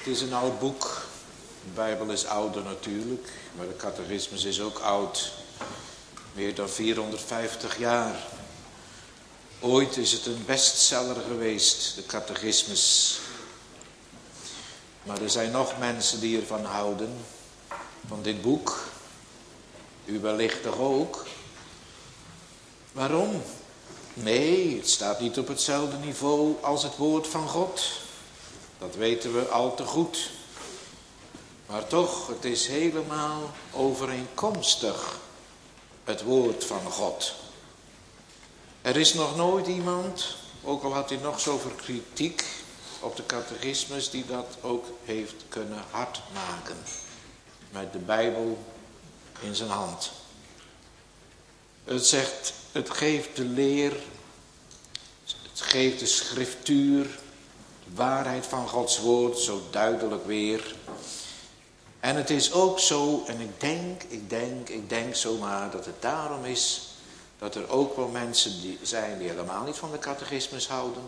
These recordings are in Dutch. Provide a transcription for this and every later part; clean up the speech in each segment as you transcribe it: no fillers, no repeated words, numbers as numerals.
Het is een oud boek. De Bijbel is ouder natuurlijk, maar de catechismus is ook oud. Meer dan 450 jaar. Ooit is het een bestseller geweest, de catechismus. Maar er zijn nog mensen die ervan houden, van dit boek. U wellicht toch ook? Waarom? Nee, het staat niet op hetzelfde niveau als het woord van God. Dat weten we al te goed. Maar toch, het is helemaal overeenkomstig, het woord van God. Er is nog nooit iemand, ook al had hij nog zoveel kritiek op de catechismus, die dat ook heeft kunnen hardmaken. Met de Bijbel in zijn hand. Het zegt, het geeft de leer, het geeft de schriftuur, de waarheid van Gods woord zo duidelijk weer. En het is ook zo, en ik denk zomaar dat het daarom is, dat er ook wel mensen zijn die helemaal niet van de catechismus houden.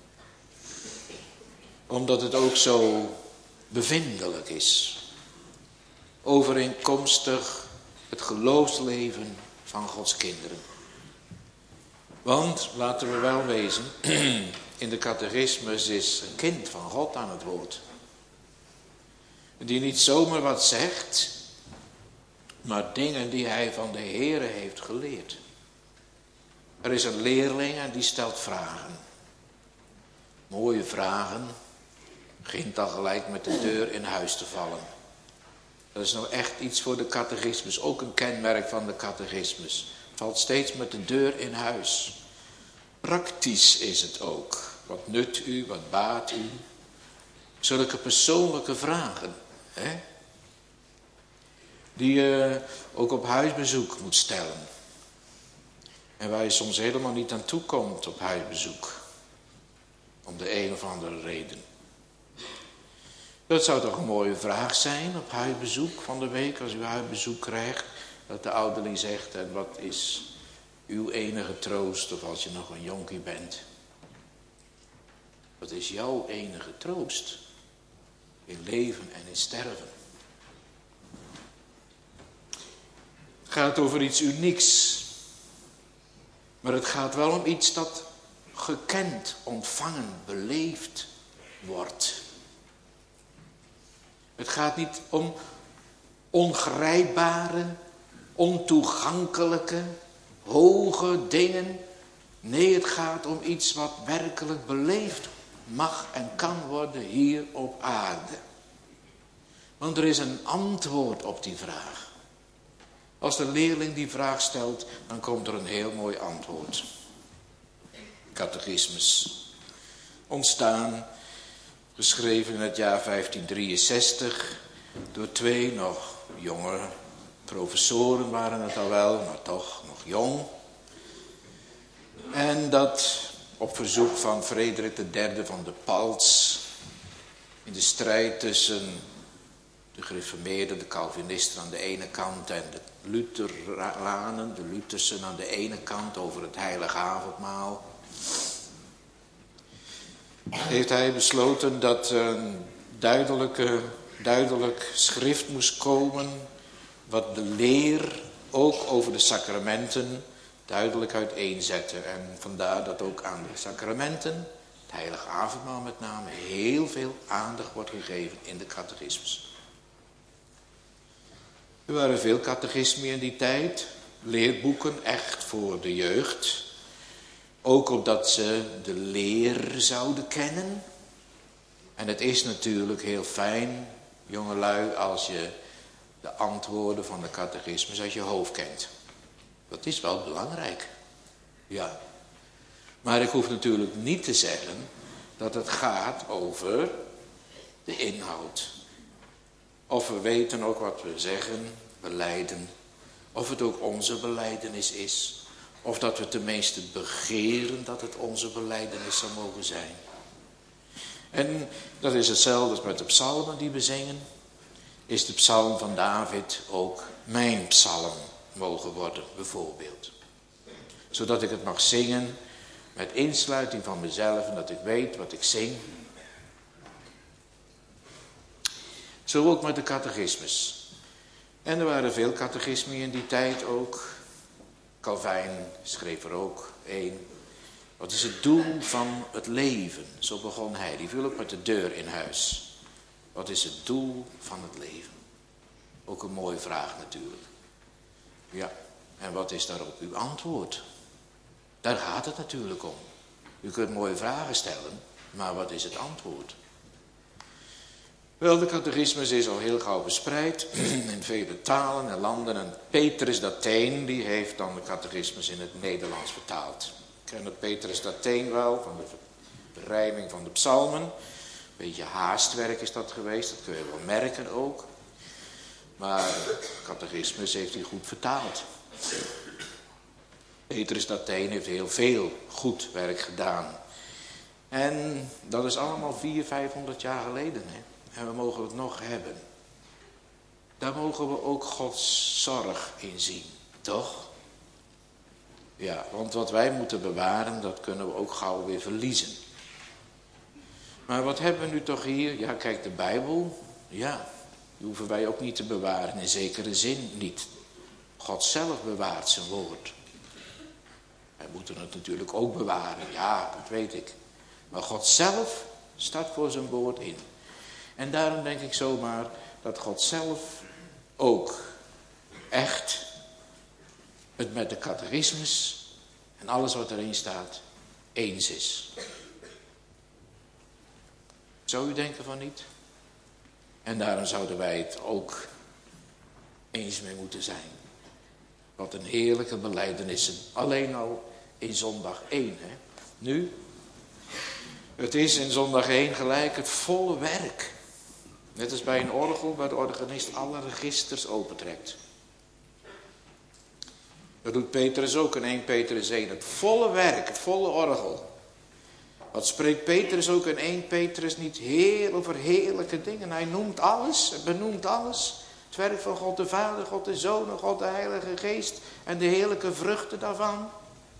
Omdat het ook zo bevindelijk is. Overeenkomstig het geloofsleven van Gods kinderen. Want, laten we wel wezen, in de catechismus is een kind van God aan het woord. Die niet zomaar wat zegt, maar dingen die hij van de Heere heeft geleerd. Er is een leerling en die stelt vragen. Mooie vragen. Begint dan gelijk met de deur in huis te vallen. Dat is nou echt iets voor de catechismus. Ook een kenmerk van de catechismus. Valt steeds met de deur in huis. Praktisch is het ook. Wat nut u, wat baat u? Zulke persoonlijke vragen. Hè? Die je ook op huisbezoek moet stellen. En waar je soms helemaal niet aan toe komt op huisbezoek. Om de een of andere reden. Dat zou toch een mooie vraag zijn op huisbezoek van de week. Als u huisbezoek krijgt. Dat de ouderling zegt. En wat is uw enige troost. Of als je nog een jonkie bent. Wat is jouw enige troost. In leven en in sterven. Het gaat over iets unieks. Maar het gaat wel om iets dat gekend, ontvangen, beleefd wordt. Het gaat niet om ongrijpbare, ontoegankelijke, hoge dingen. Nee, het gaat om iets wat werkelijk beleefd mag en kan worden hier op aarde. Want er is een antwoord op die vraag. Als de leerling die vraag stelt, dan komt er een heel mooi antwoord. Catechismus. Ontstaan, geschreven in het jaar 1563, door twee nog jonge professoren waren het al wel, maar toch nog jong. En dat op verzoek van Frederik III van de Palts, in de strijd tussen de gereformeerden, de Calvinisten aan de ene kant en de Lutheranen, de Luthersen aan de ene kant over het heilige avondmaal, heeft hij besloten dat een duidelijk schrift moest komen, wat de leer ook over de sacramenten duidelijk uiteenzette. En vandaar dat ook aan de sacramenten, het heilige avondmaal met name, heel veel aandacht wordt gegeven in de catechismus. Er waren veel catechismen in die tijd, leerboeken echt voor de jeugd. Ook opdat ze de leer zouden kennen. En het is natuurlijk heel fijn, jongelui, als je de antwoorden van de catechismus uit je hoofd kent. Dat is wel belangrijk. Ja. Maar ik hoef natuurlijk niet te zeggen dat het gaat over de inhoud. Of we weten ook wat we zeggen, belijden. Of het ook onze belijdenis is. Of dat we tenminste begeren dat het onze belijdenis zou mogen zijn. En dat is hetzelfde als met de psalmen die we zingen. Is de psalm van David ook mijn psalm mogen worden, bijvoorbeeld. Zodat ik het mag zingen met insluiting van mezelf en dat ik weet wat ik zing. Zo ook met de catechismus. En er waren veel catechismen in die tijd ook. Calvijn schreef er ook één. Wat is het doel van het leven? Zo begon hij. Die viel ook met de deur in huis. Wat is het doel van het leven? Ook een mooie vraag natuurlijk. Ja, en wat is daarop uw antwoord? Daar gaat het natuurlijk om. U kunt mooie vragen stellen, maar wat is het antwoord? Wel, de catechismus is al heel gauw verspreid in vele talen en landen. En Petrus d'Atheen, die heeft dan de catechismus in het Nederlands vertaald. Ik ken het Petrus d'Atheen wel, van de berijming van de psalmen. Een beetje haastwerk is dat geweest, dat kun je wel merken ook. Maar de catechismus heeft hij goed vertaald. Petrus d'Atheen heeft heel veel goed werk gedaan. En dat is allemaal 400, 500 jaar geleden. Hè? En we mogen het nog hebben. Daar mogen we ook Gods zorg in zien, toch? Ja, want wat wij moeten bewaren, dat kunnen we ook gauw weer verliezen. Maar wat hebben we nu toch hier? Ja, kijk, de Bijbel. Ja, die hoeven wij ook niet te bewaren, in zekere zin niet. God zelf bewaart zijn woord. Wij moeten het natuurlijk ook bewaren, ja, dat weet ik. Maar God zelf staat voor zijn woord in. En daarom denk ik zomaar dat God zelf ook echt het met de catechismus en alles wat erin staat eens is. Zou u denken van niet? En daarom zouden wij het ook eens mee moeten zijn. Wat een heerlijke belijdenissen. Alleen al in zondag 1. Hè? Nu, het is in zondag 1 gelijk het volle werk. Net als bij een orgel waar de organist alle registers opentrekt. Dat doet Petrus ook in 1 Petrus 1. Het volle werk, het volle orgel. Wat spreekt Petrus ook in 1 Petrus niet over heerlijke dingen. Hij noemt alles, hij benoemt alles. Het werk van God de Vader, God de Zoon en God de Heilige Geest. En de heerlijke vruchten daarvan.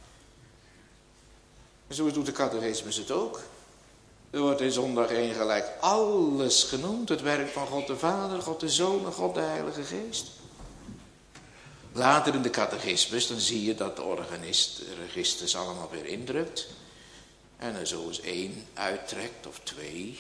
En zo doet de catechismus het ook. Er wordt in zondag 1 gelijk alles genoemd. Het werk van God de Vader, God de Zoon en God de Heilige Geest. Later in de catechismus, dan zie je dat de organist de registers allemaal weer indrukt. En er zo eens 1 uittrekt of 2.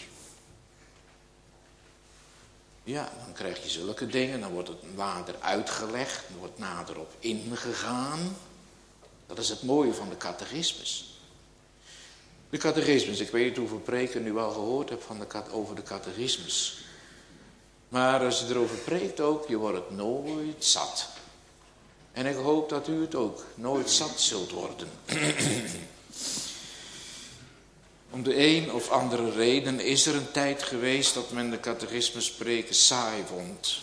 Ja, dan krijg je zulke dingen. Dan wordt het later uitgelegd. Er wordt nader op ingegaan. Dat is het mooie van de catechismus. De catechismus, ik weet niet hoeveel preken u al gehoord hebt over de catechismus. Maar als je erover preekt ook, je wordt het nooit zat. En ik hoop dat u het ook nooit zat zult worden. Om de een of andere reden is er een tijd geweest dat men de catechismus spreken saai vond.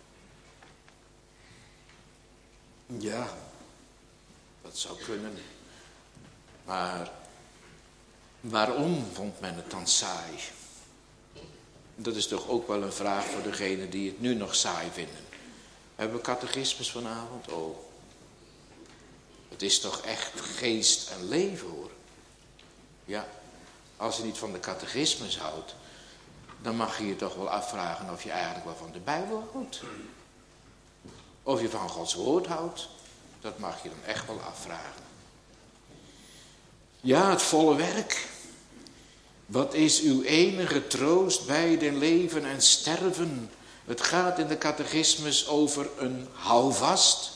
Ja, dat zou kunnen. Maar waarom vond men het dan saai? Dat is toch ook wel een vraag voor degenen die het nu nog saai vinden. Hebben we catechismus vanavond? Oh. Het is toch echt geest en leven hoor. Ja, als je niet van de catechismus houdt, dan mag je je toch wel afvragen of je eigenlijk wel van de Bijbel houdt. Of je van Gods woord houdt, dat mag je dan echt wel afvragen. Ja, het volle werk. Wat is uw enige troost bij den leven en sterven? Het gaat in de catechismus over een houvast.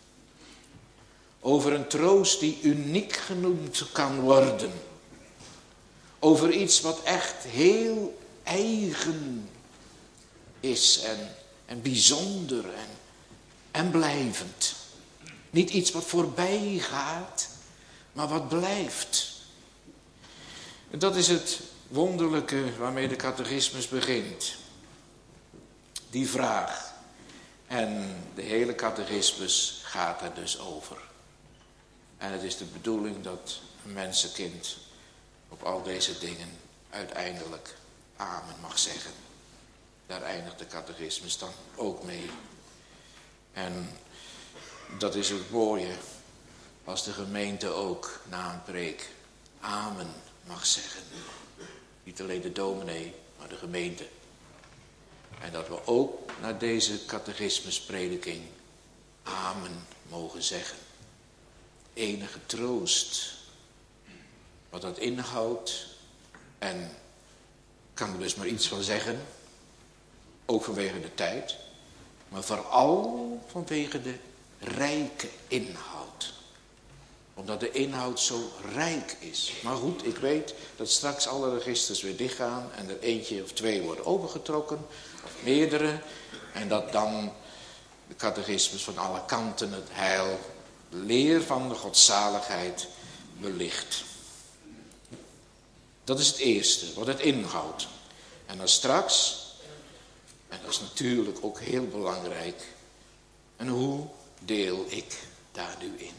Over een troost die uniek genoemd kan worden. Over iets wat echt heel eigen is en bijzonder en blijvend. Niet iets wat voorbij gaat, maar wat blijft. En dat is het wonderlijke waarmee de catechismus begint. Die vraag. En de hele catechismus gaat er dus over. En het is de bedoeling dat een mensenkind op al deze dingen uiteindelijk amen mag zeggen. Daar eindigt de catechismus dan ook mee. En dat is het mooie als de gemeente ook na een preek amen mag zeggen. Niet alleen de dominee, maar de gemeente. En dat we ook naar deze catechismusprediking amen mogen zeggen. Enige troost. Wat dat inhoudt. En ik kan er dus maar iets van zeggen. Ook vanwege de tijd. Maar vooral vanwege de rijke inhoud. Omdat de inhoud zo rijk is. Maar goed, ik weet dat straks alle registers weer dichtgaan. En er eentje of twee worden opengetrokken. Of meerdere. En dat dan de catechismus van alle kanten het heil, de leer van de godzaligheid belicht. Dat is het eerste, wat het inhoudt. En dan straks, en dat is natuurlijk ook heel belangrijk, en hoe deel ik daar nu in?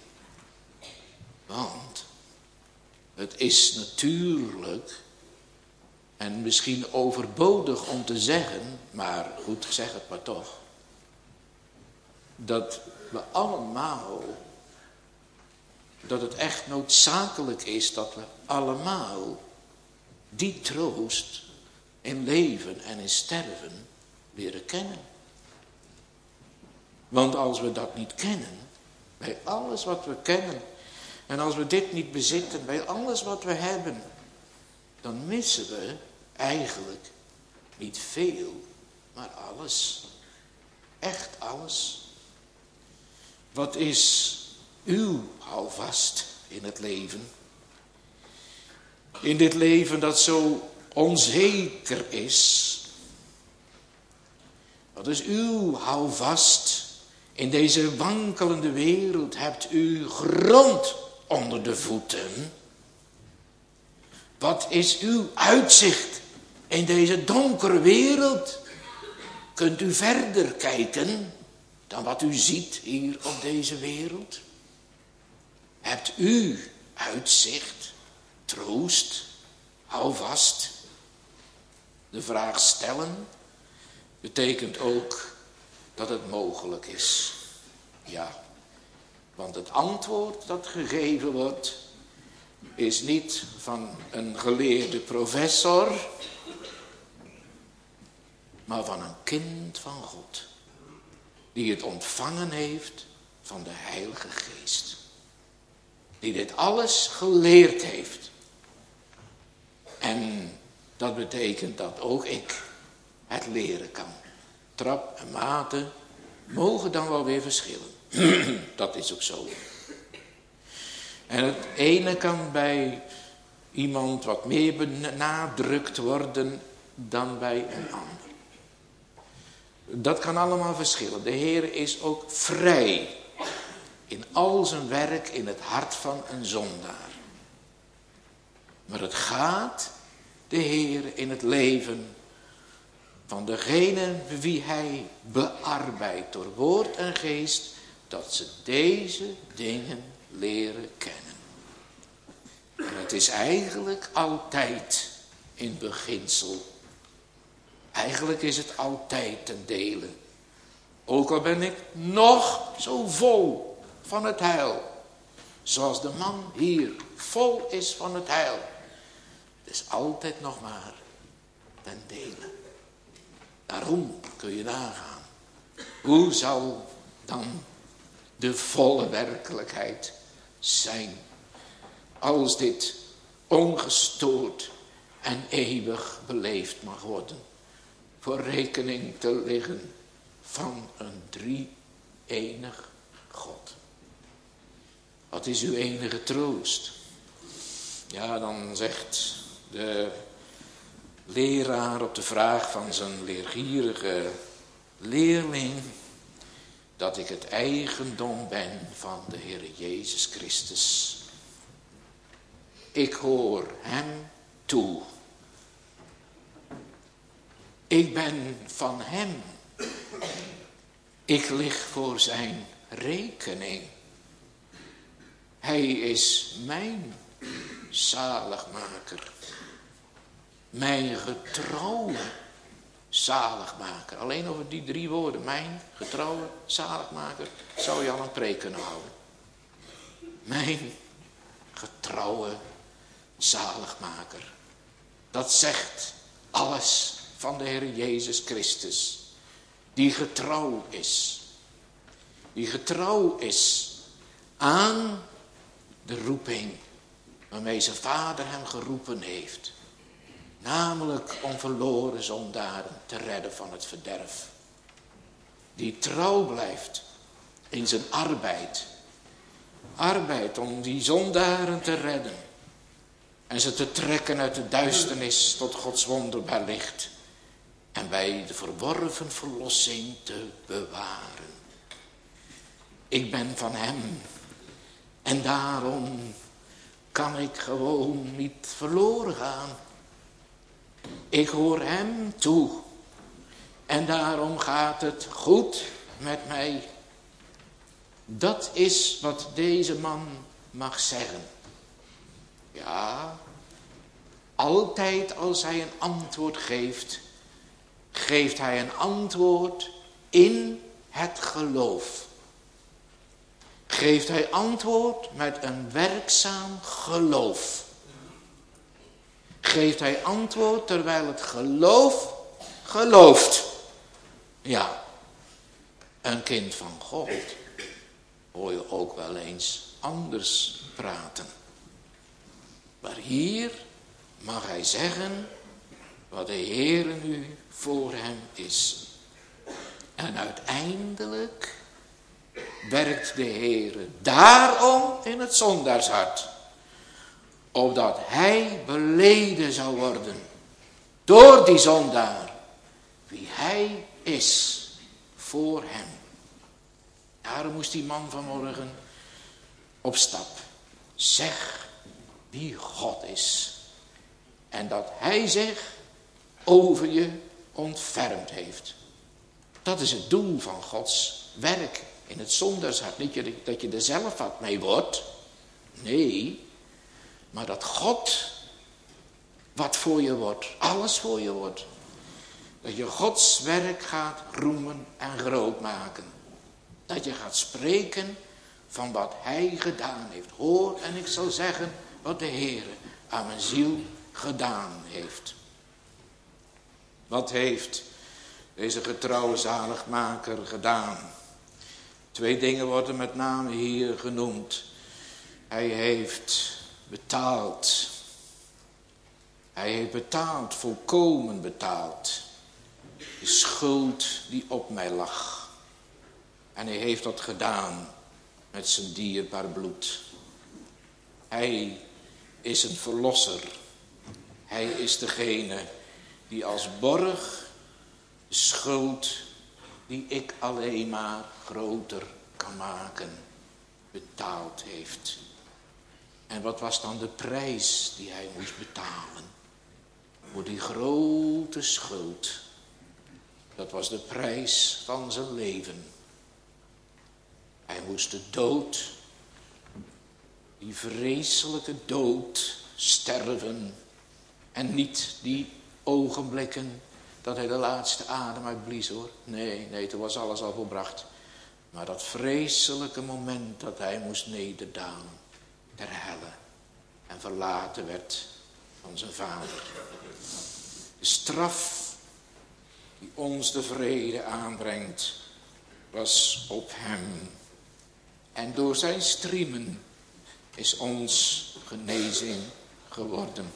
Want het is natuurlijk, en misschien overbodig om te zeggen, maar goed, zeg het maar toch, dat we allemaal, dat het echt noodzakelijk is dat we allemaal die troost in leven en in sterven leren kennen. Want als we dat niet kennen, bij alles wat we kennen, en als we dit niet bezitten, bij alles wat we hebben, dan missen we eigenlijk niet veel, maar alles. Echt alles. Wat is uw houvast in het leven? In dit leven dat zo onzeker is. Wat is uw houvast in deze wankelende wereld? Hebt u grond onder de voeten? Wat is uw uitzicht in deze donkere wereld? Kunt u verder kijken dan wat u ziet hier op deze wereld? Hebt u uitzicht, troost, houvast? De vraag stellen betekent ook dat het mogelijk is. Ja, want het antwoord dat gegeven wordt is niet van een geleerde professor, maar van een kind van God. Die het ontvangen heeft van de Heilige Geest. Die dit alles geleerd heeft. En dat betekent dat ook ik het leren kan. Trap en maten mogen dan wel weer verschillen. Dat is ook zo. En het ene kan bij iemand wat meer benadrukt worden dan bij een ander. Dat kan allemaal verschillen. De Heer is ook vrij in al zijn werk in het hart van een zondaar. Maar het gaat de Heer in het leven van degene wie hij bearbeidt door woord en geest, dat ze deze dingen leren kennen. En het is eigenlijk altijd in beginsel. Eigenlijk is het altijd ten dele. Ook al ben ik nog zo vol van het heil. Zoals de man hier vol is van het heil. Het is altijd nog maar ten dele. Daarom kun je nagaan. Hoe zal dan de volle werkelijkheid zijn? Als dit ongestoord en eeuwig beleefd mag worden. Voor rekening te liggen van een drie-enig God. Wat is uw enige troost? Ja, dan zegt de leraar op de vraag van zijn leergierige leerling, dat ik het eigendom ben van de Heer Jezus Christus. Ik hoor hem toe. Ik ben van hem. Ik lig voor zijn rekening. Hij is mijn zaligmaker. Mijn getrouwe zaligmaker. Alleen over die 3 woorden. Mijn getrouwe zaligmaker. Zou je al een preek kunnen houden. Mijn getrouwe zaligmaker. Dat zegt alles van de Heer Jezus Christus. Die getrouw is. Die getrouw is aan de roeping waarmee zijn vader hem geroepen heeft. Namelijk om verloren zondaren te redden van het verderf. Die trouw blijft in zijn arbeid. Arbeid om die zondaren te redden. En ze te trekken uit de duisternis tot Gods wonderbaar licht. En bij de verworven verlossing te bewaren. Ik ben van hem. En daarom kan ik gewoon niet verloren gaan. Ik hoor hem toe. En daarom gaat het goed met mij. Dat is wat deze man mag zeggen. Ja, altijd als hij een antwoord geeft, geeft hij een antwoord in het geloof. Geeft hij antwoord met een werkzaam geloof. Geeft hij antwoord terwijl het geloof gelooft. Ja, een kind van God hoor je ook wel eens anders praten. Maar hier mag hij zeggen wat de Heere nu voor hem is. En uiteindelijk werkt de Heere daarom in het zondaarshart. Opdat hij beleden zou worden door die zondaar wie hij is voor hem. Daarom moest die man vanmorgen op stap. Zeg wie God is. En dat hij zich over je ontfermd heeft. Dat is het doel van Gods werk in het zondagshart. Niet dat je er zelf wat mee wordt. Nee. Maar dat God wat voor je wordt. Alles voor je wordt. Dat je Gods werk gaat roemen en groot maken. Dat je gaat spreken van wat hij gedaan heeft. Hoor en ik zal zeggen wat de Heere aan mijn ziel gedaan heeft. Wat heeft deze getrouwe zaligmaker gedaan? 2 dingen worden met name hier genoemd. Hij heeft betaald. Hij heeft betaald, volkomen betaald. De schuld die op mij lag. En hij heeft dat gedaan met zijn dierbaar bloed. Hij is een verlosser. Hij is degene die als borg de schuld die ik alleen maar groter kan maken, betaald heeft. En wat was dan de prijs die hij moest betalen? Voor die grote schuld. Dat was de prijs van zijn leven. Hij moest de dood, die vreselijke dood, sterven. En niet die ogenblikken dat hij de laatste adem uitblies hoor. Nee, toen was alles al volbracht. Maar dat vreselijke moment dat hij moest nederdalen ter helle. En verlaten werd van zijn vader. De straf die ons de vrede aanbrengt was op hem. En door zijn striemen is ons genezing geworden.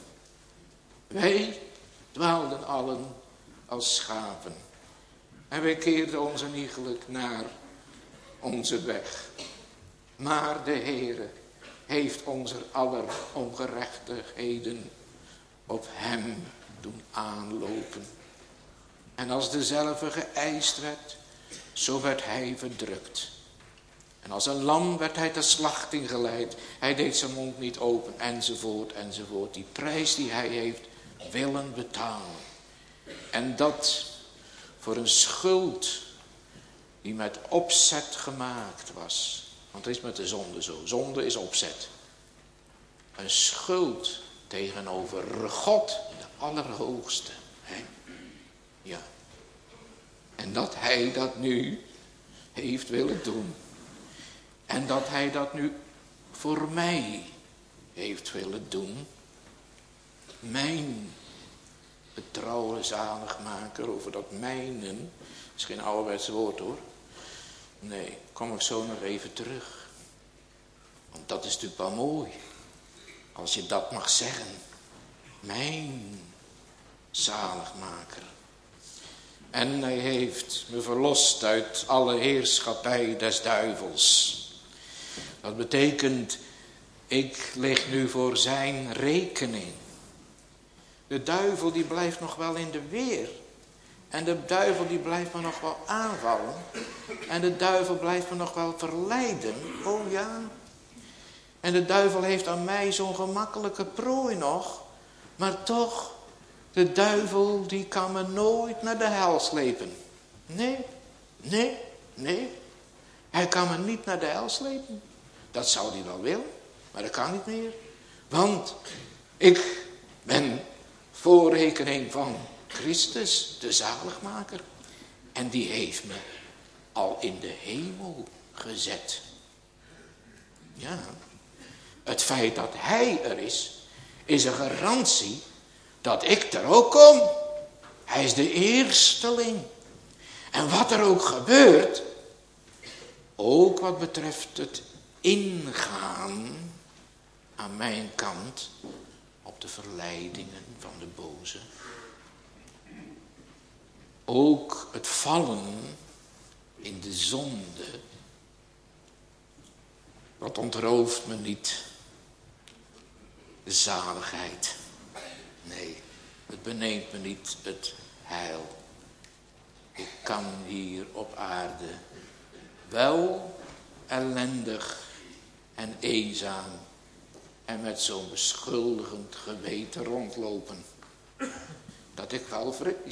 Wij dwaalden allen als schapen. En wij keerden ons iegelijk naar onze weg. Maar de Heere heeft onze aller ongerechtigheden op hem doen aanlopen. En als dezelfde geëist werd, zo werd hij verdrukt. En als een lam werd hij ter slachting geleid. Hij deed zijn mond niet open, enzovoort, enzovoort. Die prijs die hij heeft willen betalen. En dat voor een schuld die met opzet gemaakt was. Want het is met de zonde zo. Zonde is opzet. Een schuld tegenover God, de Allerhoogste. Ja. En dat hij dat nu heeft willen doen. En dat hij dat nu voor mij heeft willen doen. Mijn de trouwe zaligmaker, over dat mijnen. Dat is geen ouderwets woord hoor. Nee, kom ik zo nog even terug. Want dat is natuurlijk wel mooi. Als je dat mag zeggen. Mijn zaligmaker. En hij heeft me verlost uit alle heerschappij des duivels. Dat betekent, ik lig nu voor zijn rekening. De duivel die blijft nog wel in de weer. En de duivel die blijft me nog wel aanvallen. En de duivel blijft me nog wel verleiden. Oh ja. En de duivel heeft aan mij zo'n gemakkelijke prooi nog. Maar toch, de duivel die kan me nooit naar de hel slepen. Nee. Hij kan me niet naar de hel slepen. Dat zou hij wel willen, maar dat kan niet meer. Want ik ben voor rekening van Christus, de zaligmaker. En die heeft me al in de hemel gezet. Ja, het feit dat hij er is een garantie dat ik er ook kom. Hij is de eersteling. En wat er ook gebeurt, ook wat betreft het ingaan aan mijn kant op de verleidingen van de boze. Ook het vallen in de zonde, dat ontrooft me niet de zaligheid. Nee, het beneemt me niet het heil. Ik kan hier op aarde wel ellendig en eenzaam en met zo'n beschuldigend geweten rondlopen. Dat ik wel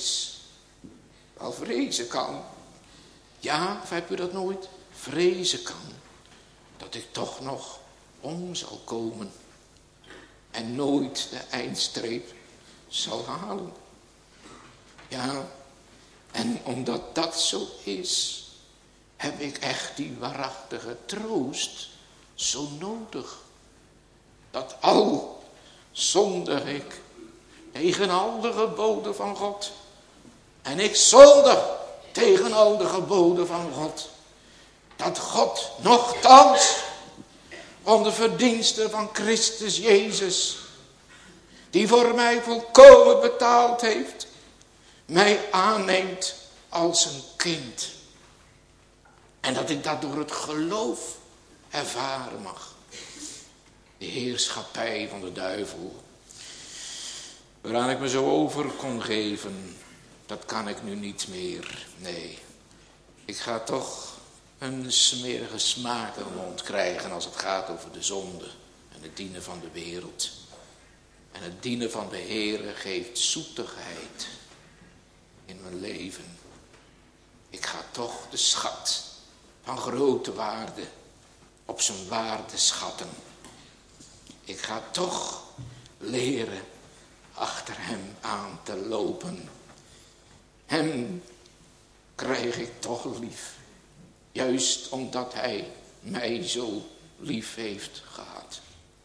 vrezen kan. Ja, of heb u dat nooit? Vrezen kan. Dat ik toch nog om zal komen. En nooit de eindstreep zal halen. Ja, en omdat dat zo is, heb ik echt die waarachtige troost zo nodig. Dat al zondig ik tegen al de geboden van God. En ik zondig tegen al de geboden van God. Dat God nochtans om de verdiensten van Christus Jezus, die voor mij volkomen betaald heeft, mij aanneemt als een kind. En dat ik dat door het geloof ervaren mag. De heerschappij van de duivel, waaraan ik me zo over kon geven, dat kan ik nu niet meer. Nee, ik ga toch een smerige smaak in mijn mond krijgen als het gaat over de zonde en het dienen van de wereld. En het dienen van de Heere geeft zoetigheid in mijn leven. Ik ga toch de schat van grote waarde op zijn waarde schatten. Ik ga toch leren achter hem aan te lopen. Hem krijg ik toch lief. Juist omdat hij mij zo lief heeft gehad.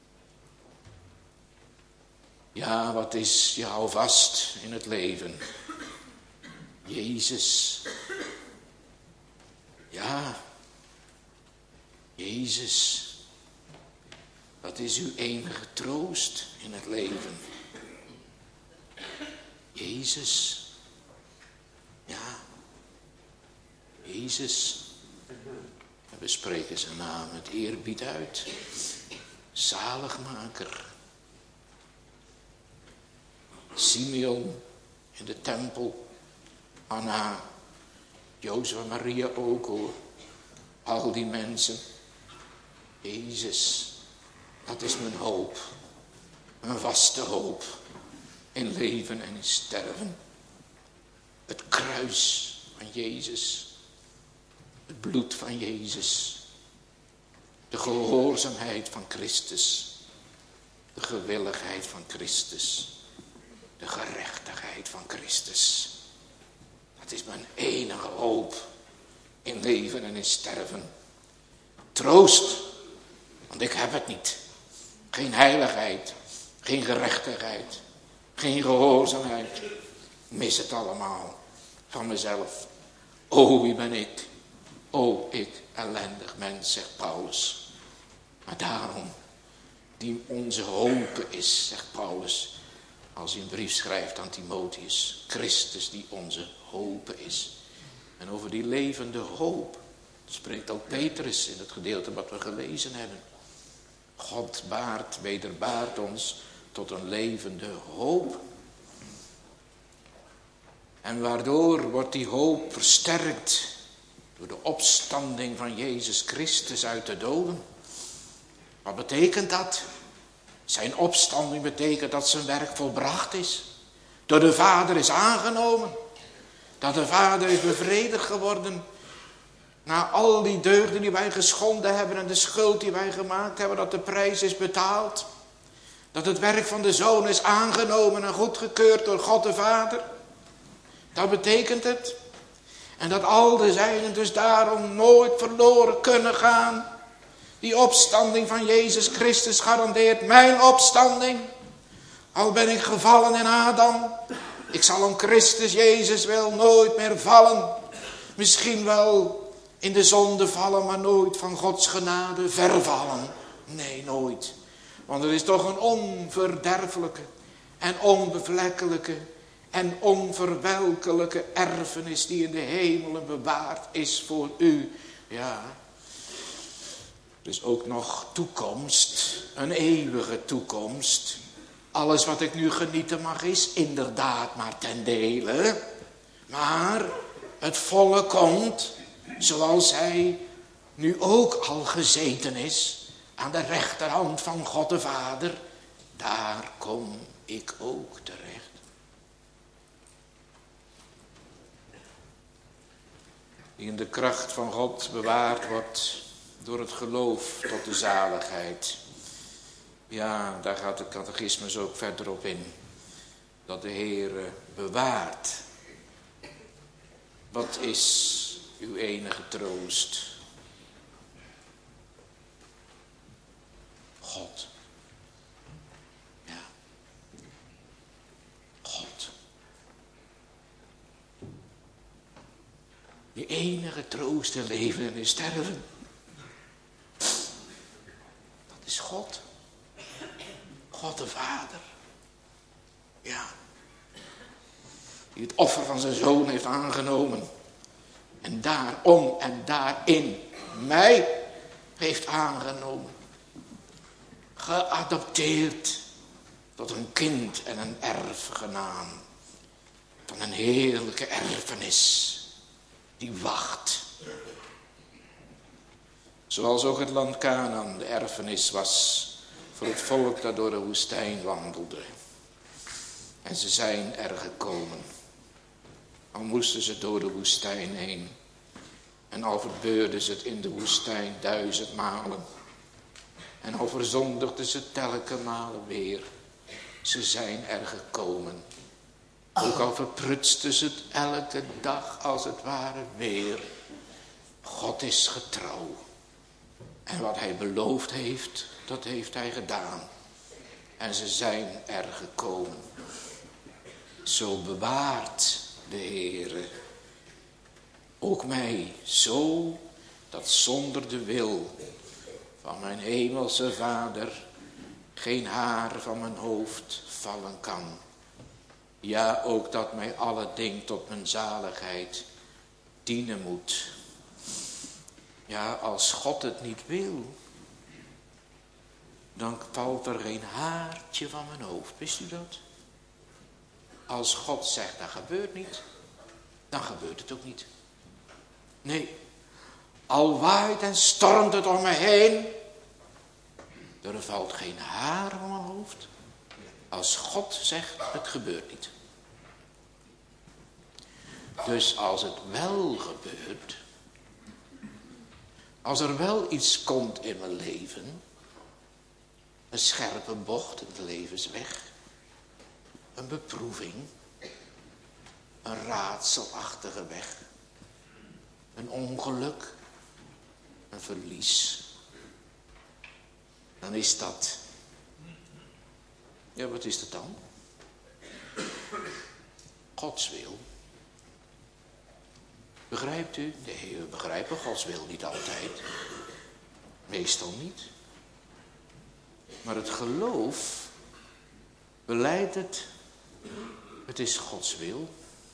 Ja, wat is je houvast in het leven? Jezus. Ja, Jezus. Dat is uw enige troost in het leven. Jezus. Ja, Jezus. We spreken zijn naam met eerbied uit. Zaligmaker. Simeon in de tempel. Anna. Jozef en Maria ook hoor. Al die mensen. Jezus. Dat is mijn hoop. Mijn vaste hoop. In leven en in sterven. Het kruis van Jezus. Het bloed van Jezus. De gehoorzaamheid van Christus. De gewilligheid van Christus. De gerechtigheid van Christus. Dat is mijn enige hoop. In leven en in sterven. Troost. Want ik heb het niet. Geen heiligheid. Geen gerechtigheid. Geen gehoorzaamheid. mis het allemaal van mezelf. O, wie ben ik? O, ik ellendig mens, zegt Paulus. Maar daarom, die onze hoop is, zegt Paulus, als hij een brief schrijft aan Timotheus. Christus die onze hoop is. En over die levende hoop spreekt ook Petrus in het gedeelte wat we gelezen hebben. God wederbaart ons tot een levende hoop. En waardoor wordt die hoop versterkt? Door de opstanding van Jezus Christus uit de doden. Wat betekent dat? Zijn opstanding betekent dat zijn werk volbracht is. Door de Vader is aangenomen. Dat de Vader is bevredigd geworden. Na al die deugden die wij geschonden hebben en de schuld die wij gemaakt hebben, dat de prijs is betaald. Dat het werk van de Zoon is aangenomen en goedgekeurd door God de Vader. Dat betekent het. En dat al de zijnen dus daarom nooit verloren kunnen gaan. Die opstanding van Jezus Christus garandeert mijn opstanding. Al ben ik gevallen in Adam. Ik zal om Christus Jezus wel nooit meer vallen. Misschien wel in de zonde vallen, maar nooit van Gods genade vervallen. Nee, nooit. Want er is toch een onverderfelijke en onbevlekkelijke en onverwelkelijke erfenis die in de hemelen bewaard is voor u. Ja, dus ook nog toekomst, een eeuwige toekomst. Alles wat ik nu genieten mag is inderdaad maar ten dele. Maar het volle komt, zoals hij nu ook al gezeten is, aan de rechterhand van God de Vader. Daar kom ik ook terecht. Die in de kracht van God bewaard wordt door het geloof tot de zaligheid. Ja, daar gaat de catechismus ook verder op in. Dat de Heer bewaart. Wat is uw enige troost? God. Ja. God. Je enige troost in leven en in sterven. Dat is God. God de Vader. Ja. Die het offer van zijn Zoon heeft aangenomen. En daarom en daarin mij heeft aangenomen. Geadopteerd tot een kind en een erfgenaam. Van een heerlijke erfenis die wacht. Zoals ook het land Kanaan de erfenis was voor het volk dat door de woestijn wandelde. En ze zijn er gekomen. Al moesten ze door de woestijn heen. En al verbeurden ze het in de woestijn 1000 malen. En al verzondigden ze telkens malen weer. Ze zijn er gekomen. Ook al verprutsten ze het elke dag als het ware weer. God is getrouw. En wat hij beloofd heeft, dat heeft hij gedaan. En ze zijn er gekomen. Zo bewaart de Heere ook mij zo, dat zonder de wil van mijn hemelse Vader geen haar van mijn hoofd vallen kan. Ja, ook dat mij alle ding tot mijn zaligheid dienen moet. Ja, als God het niet wil, dan valt er geen haartje van mijn hoofd. Wist u dat? Als God zegt dat gebeurt niet, dan gebeurt het ook niet. Nee, al waait en stormt het om me heen, er valt geen haar van mijn hoofd. Als God zegt, het gebeurt niet. Dus als het wel gebeurt, als er wel iets komt in mijn leven, een scherpe bocht in de levensweg, een beproeving, een raadselachtige weg, een ongeluk, een verlies, dan is dat. Ja, wat is dat dan? Gods wil. Begrijpt u? Nee, we begrijpen Gods wil niet altijd. Meestal niet. Maar het geloof belijdt het is Gods wil.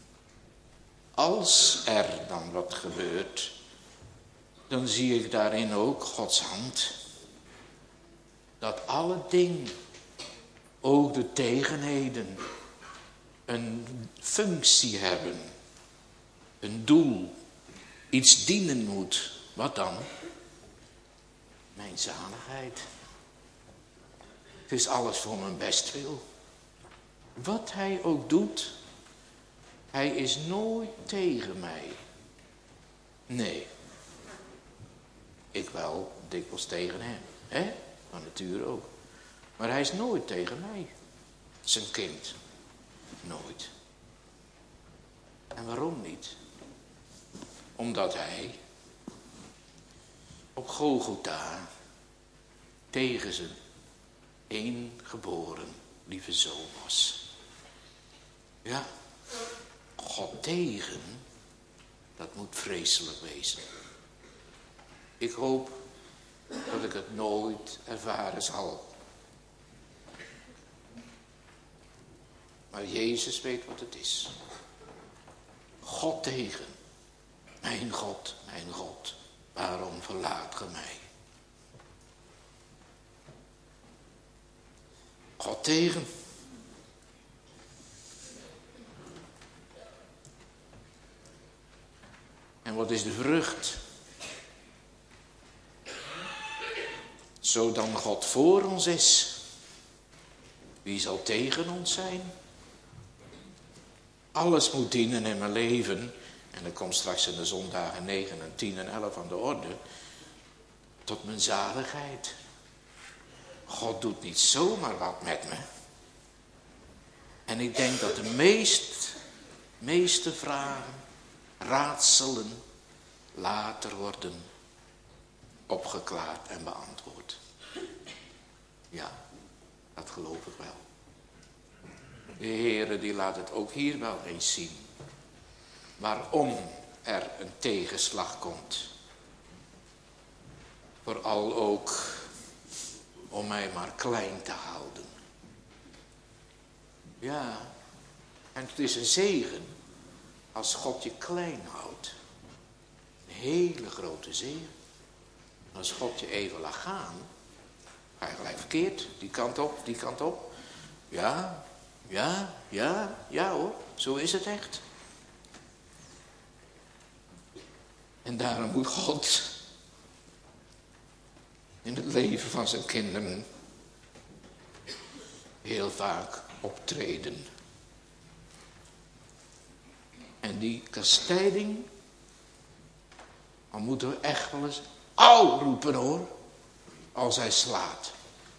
Als er dan wat gebeurt, dan zie ik daarin ook Gods hand. Dat alle dingen, ook de tegenheden, een functie hebben. Een doel. Iets dienen moet. Wat dan? Mijn zaligheid. Het is alles voor mijn bestwil. Wat hij ook doet, hij is nooit tegen mij. Nee. Ik wel dikwijls tegen hem. Hè? Van nature ook. Maar hij is nooit tegen mij. Zijn kind. Nooit. En waarom niet? Omdat hij op Golgotha tegen zijn eengeboren lieve zoon was. Ja, God tegen, dat moet vreselijk wezen. Ik hoop dat ik het nooit ervaren zal. Maar Jezus weet wat het is. God tegen. Mijn God, waarom verlaat ge mij? God tegen. En wat is de vrucht? Zo dan God voor ons is, wie zal tegen ons zijn? Alles moet dienen in mijn leven. En dat komt straks in de zondagen 9 en 10 en 11 aan de orde. Tot mijn zaligheid. God doet niet zomaar wat met me. En ik denk dat de meeste vragen, raadselen, later worden opgeklaard en beantwoord. Ja, dat geloof ik wel. De Heere die laat het ook hier wel eens zien. Waarom er een tegenslag komt. Vooral ook om mij maar klein te houden. Ja, en het is een zegen als God je klein houdt. Een hele grote zegen. Als God je even laat gaan, ga je gelijk verkeerd. Die kant op, die kant op. Ja hoor, zo is het echt. En daarom moet God in het leven van zijn kinderen heel vaak optreden. En die kastijding, dan moeten we echt wel eens au roepen hoor, als hij slaat.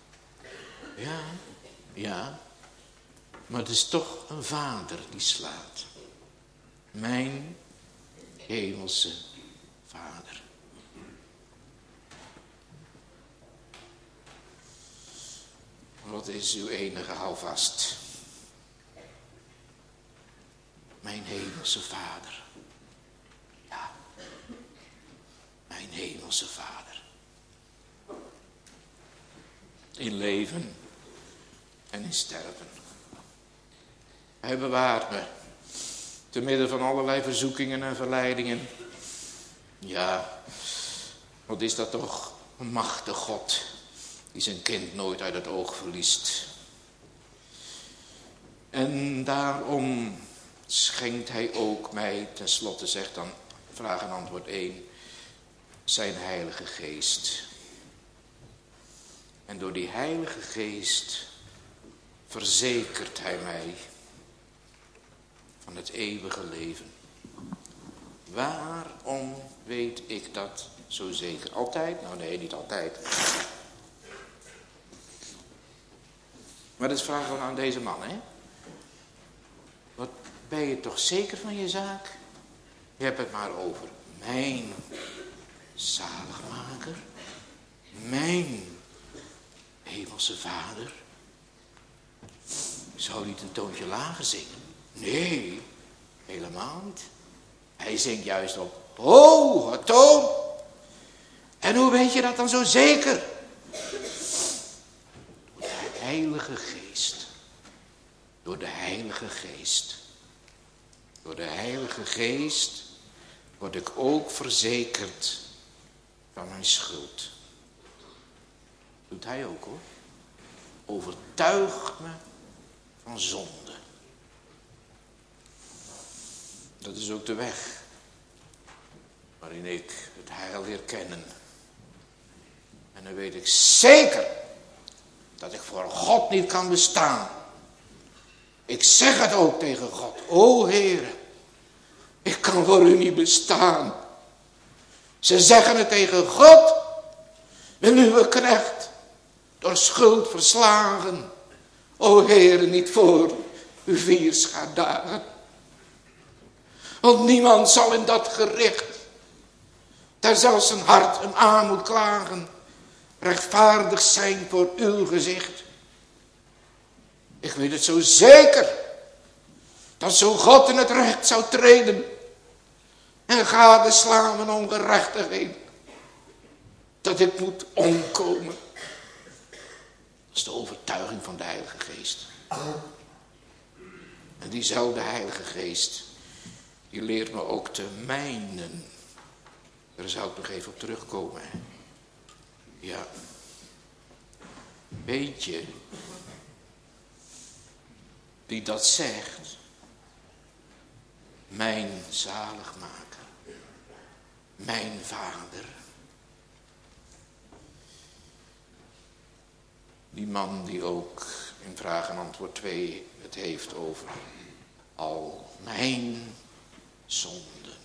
Ja, maar het is toch een vader die slaat. Mijn hemelse Vader. Wat is uw enige houvast? Mijn hemelse Vader. Ja, mijn hemelse Vader. In leven en in sterven. Hij bewaart me. Te midden van allerlei verzoekingen en verleidingen. Ja, wat is dat toch een machtige God. Die zijn kind nooit uit het oog verliest. En daarom schenkt hij ook mij, tenslotte zegt dan vraag en antwoord 1, zijn heilige geest. En door die heilige geest verzekert hij mij van het eeuwige leven. Waarom weet ik dat zo zeker? Altijd? Nou nee, niet altijd. Maar dat vragen we aan deze man, hè? Wat ben je toch zeker van je zaak? Je hebt het maar over mijn zaligmaker. Mijn hemelse Vader. Zou niet een toontje lager zingen? Nee, Helemaal niet. Hij zingt juist op hoge toon. En hoe weet je dat dan zo zeker? Door de Heilige Geest. Door de Heilige Geest. Door de Heilige Geest word ik ook verzekerd van mijn schuld. Doet hij ook hoor. Overtuigt me van zonde. Dat is ook de weg waarin ik het heil leer kennen. En dan weet ik zeker dat ik voor God niet kan bestaan. Ik zeg het ook tegen God. O Heere, ik kan voor u niet bestaan. Ze zeggen het tegen God. Wil uw knecht door schuld verslagen. O Heere, niet voor uw 4 schaardagen. Want niemand zal in dat gericht, daar zelfs zijn hart hem aan moet klagen, rechtvaardig zijn voor uw gezicht. Ik weet het zo zeker, dat zo God in het recht zou treden en gadeslaan mijn ongerechtigheid, dat ik moet omkomen. Dat is de overtuiging van de Heilige Geest. En diezelfde Heilige Geest, die leert me ook te mijnen. Daar zou ik nog even op terugkomen. Ja. Weet je wie dat zegt? Mijn zaligmaker. Mijn vader. Die man die ook in vraag en antwoord 2 het heeft over al mijn zonden.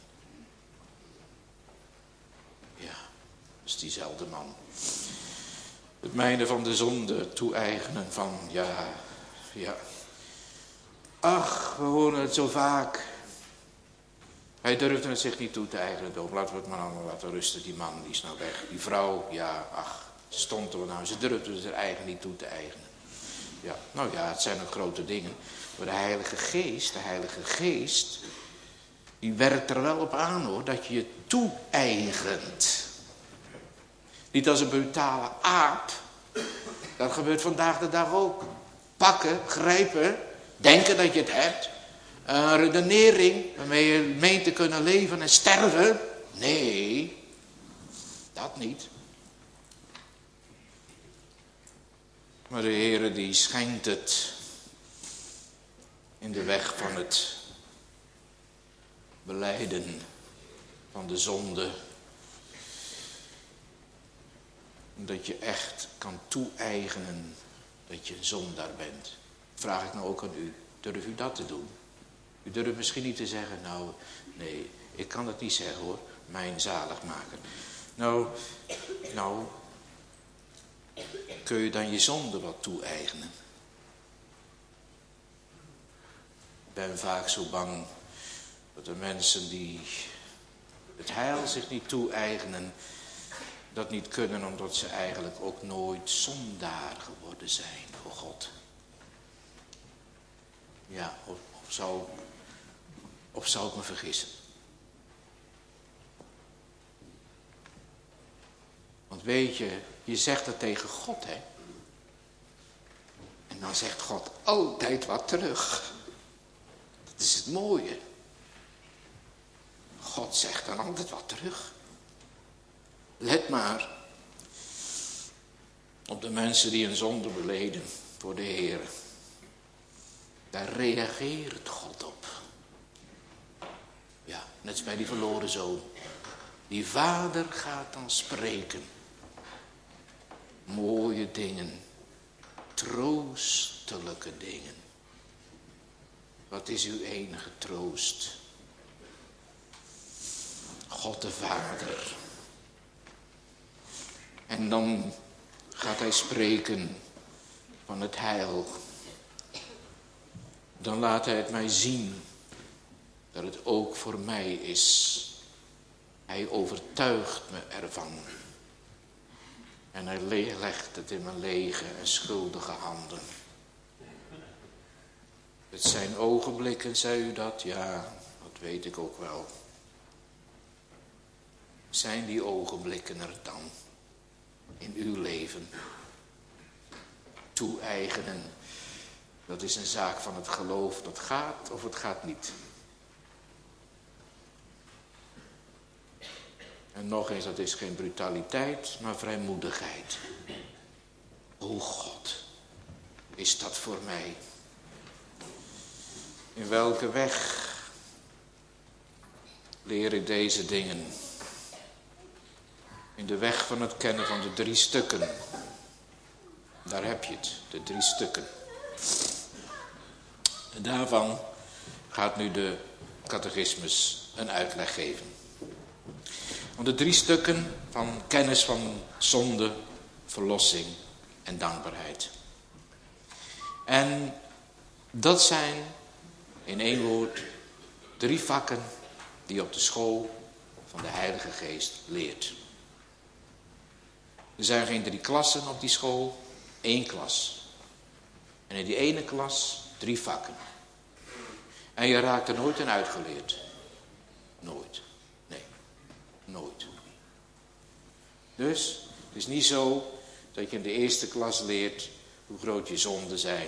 Ja, dat is diezelfde man. Het mijne van de zonde toe-eigenen van, ja. Ach, we horen het zo vaak. Hij durfde het zich niet toe te eigenen. Laten we het maar allemaal laten rusten. Die man, die is nou weg. Die vrouw, ja, ach, stond er nou. Ze durfde het er eigen niet toe te eigenen. Ja, nou ja, het zijn ook grote dingen. Maar de Heilige Geest, die werkt er wel op aan hoor, dat je je toe-eigent. Niet als een brutale aap. Dat gebeurt vandaag de dag ook. Pakken, grijpen, denken dat je het hebt. Een redenering waarmee je meent te kunnen leven en sterven. Nee, dat niet. Maar de Heere die schenkt het in de weg van het belijden van de zonde. Dat je echt kan toe-eigenen dat je een zondaar bent. Vraag ik nou ook aan u. Durf u dat te doen? U durft misschien niet te zeggen, nou, nee, ik kan dat niet zeggen hoor. Mijn zaligmaker. Nou, kun je dan je zonde wat toe-eigenen? Ik ben vaak zo bang dat de mensen die het heil zich niet toe-eigenen, dat niet kunnen omdat ze eigenlijk ook nooit zondaar geworden zijn voor God. Ja, of zou ik me vergissen? Want weet je, je zegt het tegen God, hè? En dan zegt God altijd wat terug. Dat is het mooie. God zegt dan altijd wat terug. Let maar op de mensen die een zonde beleden voor de Heer. Daar reageert God op. Ja, net als bij die verloren zoon. Die vader gaat dan spreken. Mooie dingen. Troostelijke dingen. Wat is uw enige troost? God de Vader. En dan gaat hij spreken van het heil. Dan laat hij het mij zien dat het ook voor mij is. Hij overtuigt me ervan. En hij legt het in mijn lege en schuldige handen. Het zijn ogenblikken, zei u dat? Ja, weet ik ook wel. Zijn die ogenblikken er dan in uw leven? Toe-eigenen, dat is een zaak van het geloof. Dat gaat of het gaat niet. En nog eens, dat is geen brutaliteit, maar vrijmoedigheid. O God, is dat voor mij? In welke weg leer ik deze dingen? In de weg van het kennen van de 3 stukken. Daar heb je het, de 3 stukken. En daarvan gaat nu de catechismus een uitleg geven. Want de 3 stukken van kennis van zonde, verlossing en dankbaarheid. En dat zijn in 1 woord 3 vakken die je op de school van de Heilige Geest leert. Er zijn geen 3 klassen op die school, 1 klas. En in die ene klas 3 vakken. En je raakt er nooit in uitgeleerd. Nooit. Nee, nooit. Dus het is niet zo dat je in de eerste klas leert hoe groot je zonden zijn.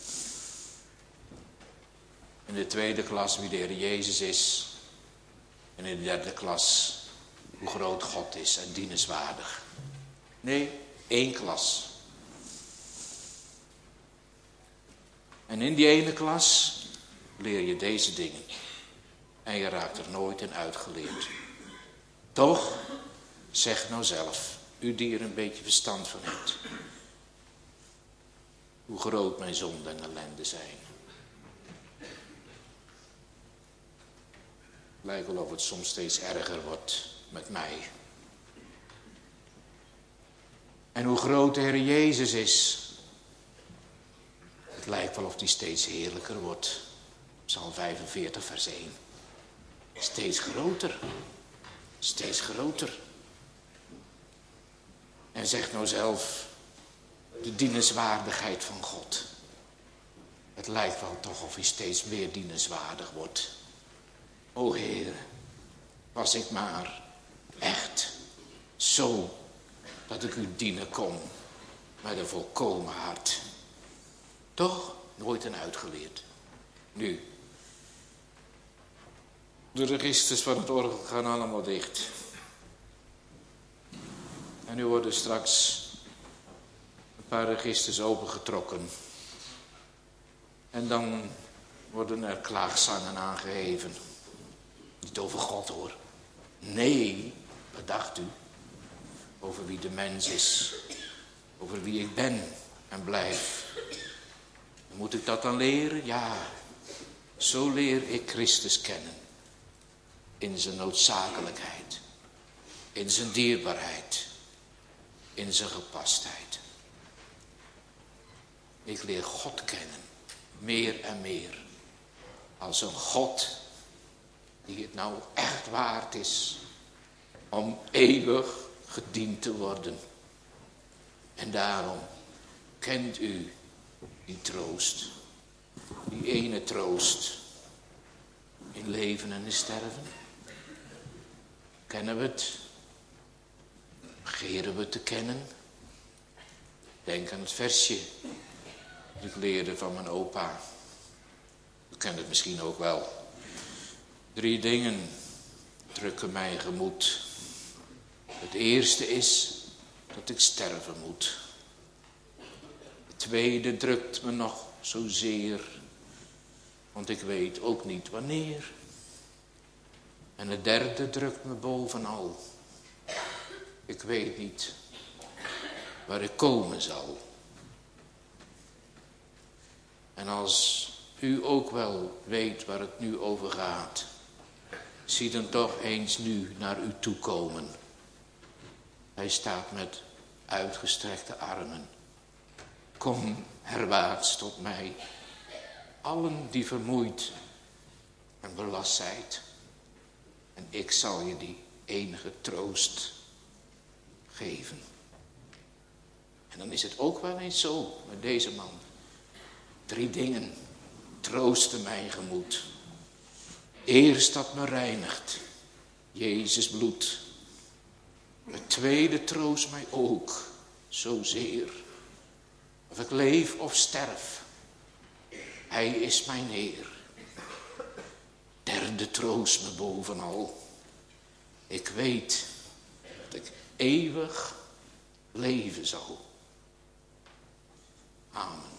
In de tweede klas wie de Heer Jezus is. En in de 3e klas hoe groot God is en dienenswaardig. Nee, 1 klas. En in die ene klas leer je deze dingen. En je raakt er nooit in uitgeleerd. Toch, zeg nou zelf, u die er een beetje verstand van hebt. Hoe groot mijn zonde en ellende zijn. Lijkt wel of het soms steeds erger wordt met mij. En hoe groot de Heer Jezus is. Het lijkt wel of die steeds heerlijker wordt. Psalm 45 vers 1. Steeds groter. Steeds groter. En zeg nou zelf de dienenswaardigheid van God. Het lijkt wel toch of hij steeds meer dienenswaardig wordt. O Heer, was ik maar echt zo dat ik u dienen kon met een volkomen hart. Toch nooit een uitgeleerd. Nu, de registers van het orgel gaan allemaal dicht. En nu worden straks een paar registers opengetrokken. En dan worden er klaagzangen aangeheven. Niet over God hoor. Nee, wat dacht u? Over wie de mens is. Over wie ik ben en blijf. Moet ik dat dan leren? Ja, zo leer ik Christus kennen. In zijn noodzakelijkheid. In zijn dierbaarheid. In zijn gepastheid. Ik leer God kennen. Meer en meer. Als een God die het nou echt waard is om eeuwig gediend te worden. En daarom kent u die troost. Die ene troost. In leven en in sterven. Kennen we het? Begeren we het te kennen? Denk aan het versje dat ik leerde van mijn opa. U kent het misschien ook wel. 3 dingen drukken mijn gemoed. Het eerste is dat ik sterven moet. Het tweede drukt me nog zozeer, want ik weet ook niet wanneer. En het derde drukt me bovenal. Ik weet niet waar ik komen zal. En als u ook wel weet waar het nu over gaat, zie dan toch eens nu naar u toe komen. Hij staat met uitgestrekte armen. Kom herwaarts tot mij, allen die vermoeid en belast zijt. En ik zal je die enige troost geven. En dan is het ook wel eens zo met deze man. 3 dingen troosten mijn gemoed. Eerst dat me reinigt, Jezus bloed. Het tweede troost mij ook zozeer. Of ik leef of sterf, Hij is mijn Heer. Derde troost me bovenal. Ik weet dat ik eeuwig leven zal. Amen.